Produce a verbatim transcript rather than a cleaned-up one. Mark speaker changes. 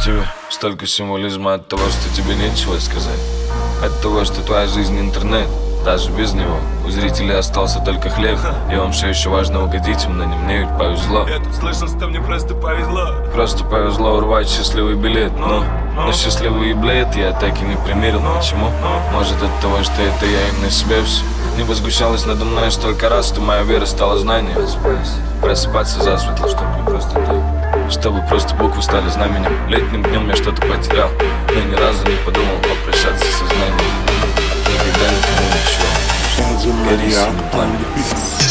Speaker 1: тебе столько символизма от того, что тебе нечего сказать, от того, что твоя жизнь интернет. Даже без него у зрителей остался только хлеб. И вам все еще важно угодить им, но не мне ведь повезло.
Speaker 2: Я тут слышал, что мне просто повезло.
Speaker 1: Просто повезло урвать счастливый билет. Но, но счастливый билет я так и не примерил. Почему? Может от того, что это я им на себе все. Небо сгущалось надо мной столько раз, что моя вера стала знанием. Просыпаться засветло, чтобы не просто так, чтобы просто буквы стали знаменем. Летним днем я что-то потерял, но ни разу не подумал попрощаться со знанием. Никогда никому ничего. Гори синим пламенем.